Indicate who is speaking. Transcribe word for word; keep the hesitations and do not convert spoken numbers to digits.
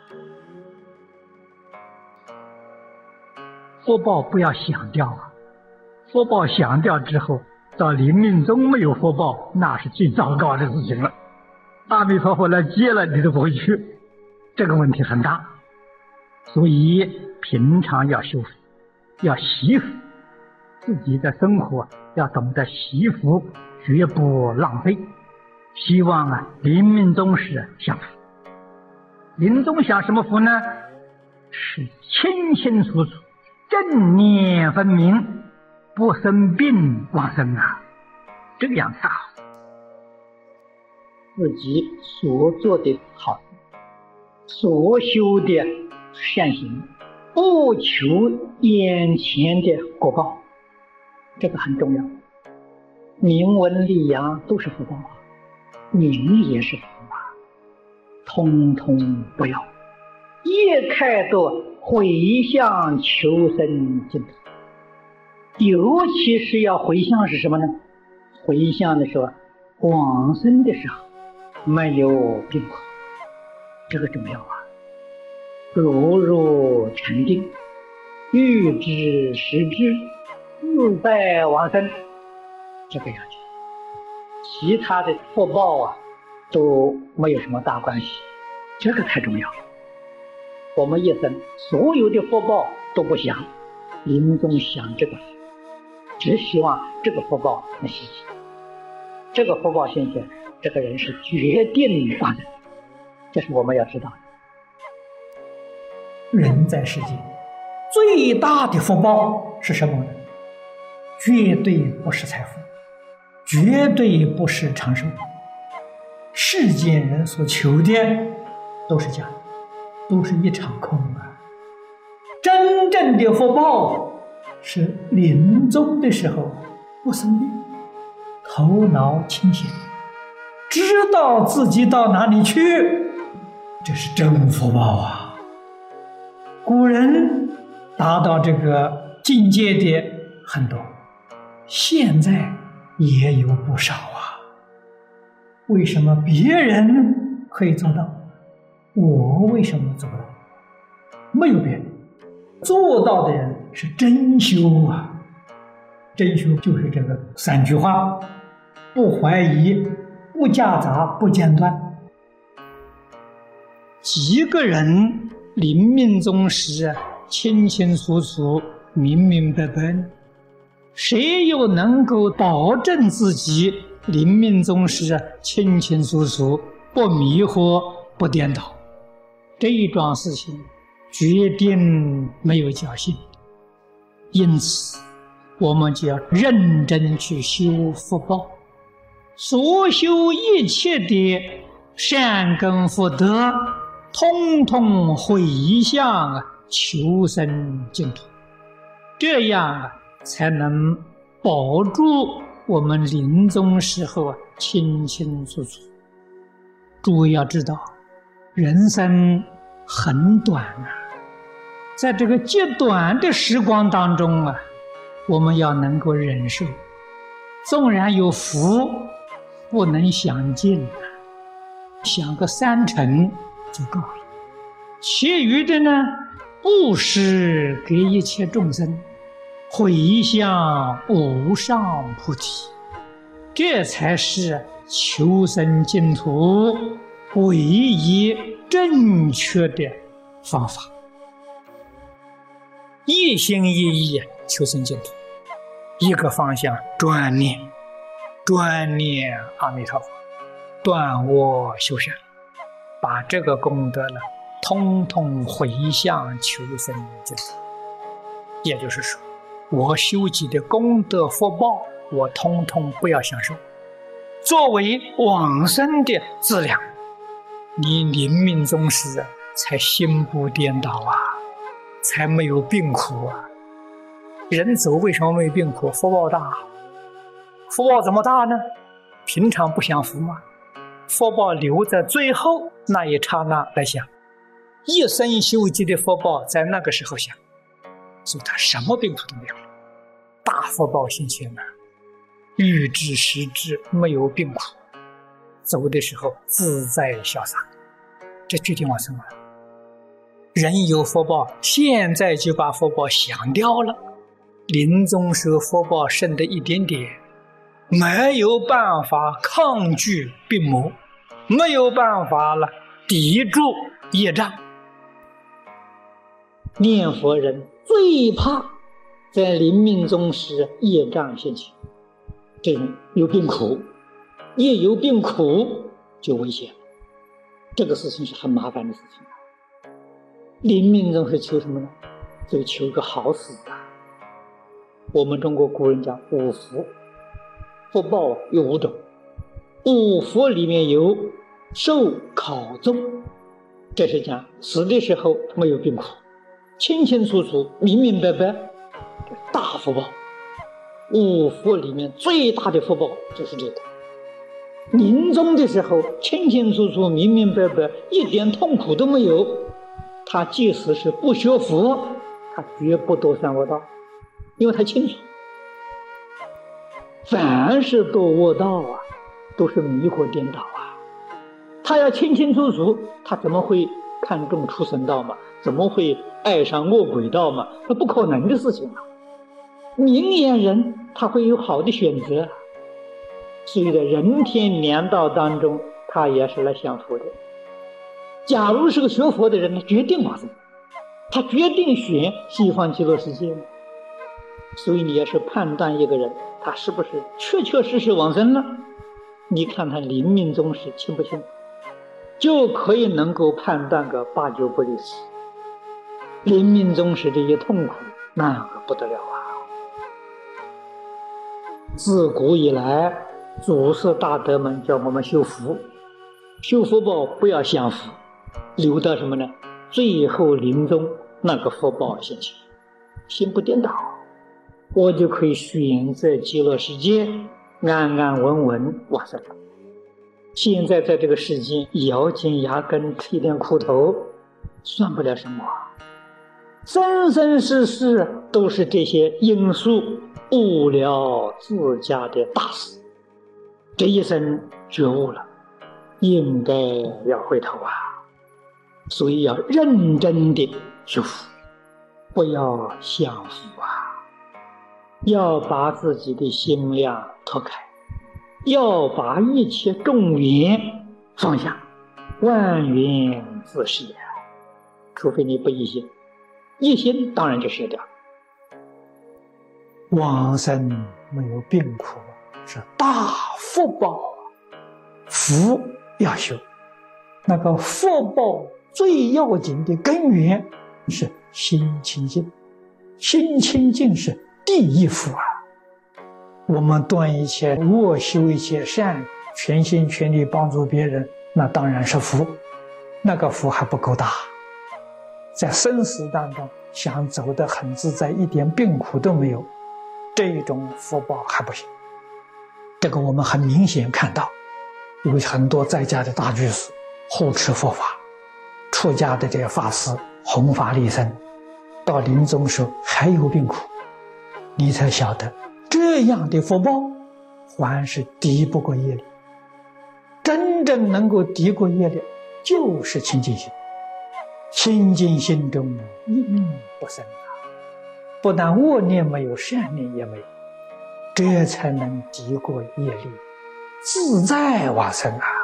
Speaker 1: 福报不要想掉啊！福报想掉之后，到临命终没有福报，那是最糟糕的事情了。阿弥陀佛来接了，你都不会去，这个问题很大。所以平常要修福，要惜福，自己的生活要懂得惜福，绝不浪费。希望啊，临命终时享福。临终享什么福呢？是清清楚楚，正念分明，不生病往生啊，这个样子好。自己所做的好，所修的善行，不求眼前的果报，这个很重要。名闻利养都是福报啊，名也是福啊，通通不要，一开都回向求生净土。尤其是要回向是什么呢？回向的时候，往生的时候没有病苦，这个重要啊。如入禅定，欲知时知，自在往生，这个要紧。其他的福报啊都没有什么大关系，这个太重要。我们一生所有的福报都不想，临终想这个，只希望这个福报能现前。这个福报现前，这个人是决定往生，这是我们要知道的。
Speaker 2: 人在世间最大的福报是什么呢？绝对不是财富，绝对不是长寿。世间人所求的都是假的，都是一场空啊！真正的福报是临终的时候不生病，头脑清醒，知道自己到哪里去，这是真福报啊！古人达到这个境界的很多，现在也有不少啊。为什么别人可以做到，我为什么做不到？没有别人，做到的人是真修啊！真修就是这个三句话：不怀疑，不夹杂，不间断。
Speaker 1: 几个人临命终时清清楚楚、明明白白，谁又能够保证自己临命终时清清楚楚、不迷惑、不颠倒？这一桩事情决定没有侥幸。因此我们就要认真去修福报，所修一切的善根福德，通通回向啊求生净土，这样啊才能保住我们临终时候啊清清楚楚。诸位要知道，人生很短啊，在这个极短的时光当中啊，我们要能够忍受，纵然有福，不能享尽，享个三成就够了。其余的呢，布施给一切众生，回向无上菩提，这才是求生净土唯一正确的方法。一心一意求生净土，一个方向专念，专念阿弥陀佛，断我修善，把这个功德呢通通回向求生净土。也就是说，我修集的功德福报，我通通不要享受，作为往生的资粮，你临命终时才心不颠倒啊，才没有病苦啊。人走为什么没有病苦？福报大。福报怎么大呢？平常不享福吗？福报留在最后那一刹那来享，一生修集的福报在那个时候享，所以他什么病苦都没有了。大福报现前呢，欲知时知，没有病苦，走的时候自在潇洒，这决定往生了。 人有福报，现在就把福报想掉了，临终时福报剩的一点点，没有办法抗拒病魔，没有办法了抵住业障。念佛人最怕在临命终时业障现前，这人有病苦，一有病苦就危险了，这个事情是很麻烦的事情。临命终是求什么呢？就求个好死啊！我们中国古人讲五福，福报有五种，五福里面有寿考终，这是讲死的时候没有病苦，清清楚楚明明白白，这大福报。五福里面最大的福报就是这个，临终的时候清清楚楚明明白白，一点痛苦都没有。他即使是不学佛，他绝不堕三恶道，因为他清楚，凡是堕恶道啊，都是迷惑颠倒啊。他要清清楚楚，他怎么会看重畜生道嘛？怎么会爱上恶鬼道嘛？那不可能的事情啊！明眼人他会有好的选择，所以在人天两道当中，他也是来享福的。假如是个学佛的人，他决定往生，他决定选西方极乐世界。所以你要是判断一个人他是不是确确实实往生了，你看他临命终时清不清，就可以能够判断个八九不离十。临命终时这些痛苦，那个不得了啊！自古以来，祖师大德们叫我们修福，修福报不要享福，留到什么呢？最后临终那个福报现前，心不颠倒，我就可以选择极乐世界，安安稳稳往生了。现在在这个世间咬紧牙根吃一点苦头，算不了什么啊！生生世世都是这些因素误了自家的大事，这一生觉悟了，应该要回头啊！所以要认真的修福，不要享福啊！要把自己的心量脱开，要把一切众缘放下，万缘自舍，除非你不一心，一心当然就舍掉。
Speaker 2: 往生没有病苦是大福报，福要修，那个福报最要紧的根源是心清净，心清净是第一福啊！我们断一切恶，修一切善，全心全力帮助别人，那当然是福，那个福还不够大。在生死当中想走得很自在，一点病苦都没有，这种福报还不行。这个我们很明显看到，有很多在家的大居士护持佛法，出家的这些法师弘法利生，到临终时还有病苦，你才晓得这样的福报还是敌不过业力。真正能够敌过业力，就是清净心。清净心中一念不生啊！不但恶念没有，善念也没有，这才能敌过业力，自在往生啊！